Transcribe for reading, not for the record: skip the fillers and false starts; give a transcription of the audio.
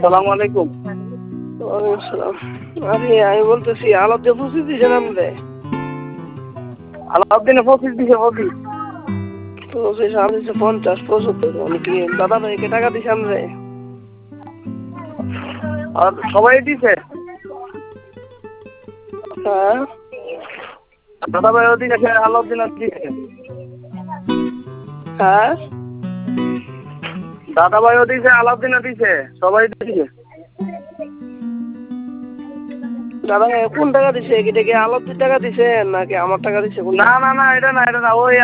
সালাম আলাইকুম। ওয়ালাইকুম আসসালাম। আরে আমি বলতেছি আলাদা পঁচিশ দিয়েছেন আপনি? আলাউদ্দিনে 25 দিছে 25। পঁচিশ আমি দিচ্ছি 50 75 মানে কি দাদা ভাইকে টাকা দিছে আপনি? আর সবাই দিছে। হ্যাঁ দাদা ভাই দিছে, আলাউদ্দিন দিছে। হ্যাঁ দাদা ভাইও দিছে, আলাউদ্দিনও দিছে, সবাই দিছে। দাদা ভাই কোন টাকা দিছে? এটা কি আলাদির টাকা দিছে নাকি আমার টাকা দিছে? না না না, এটা না, এটা না, ওই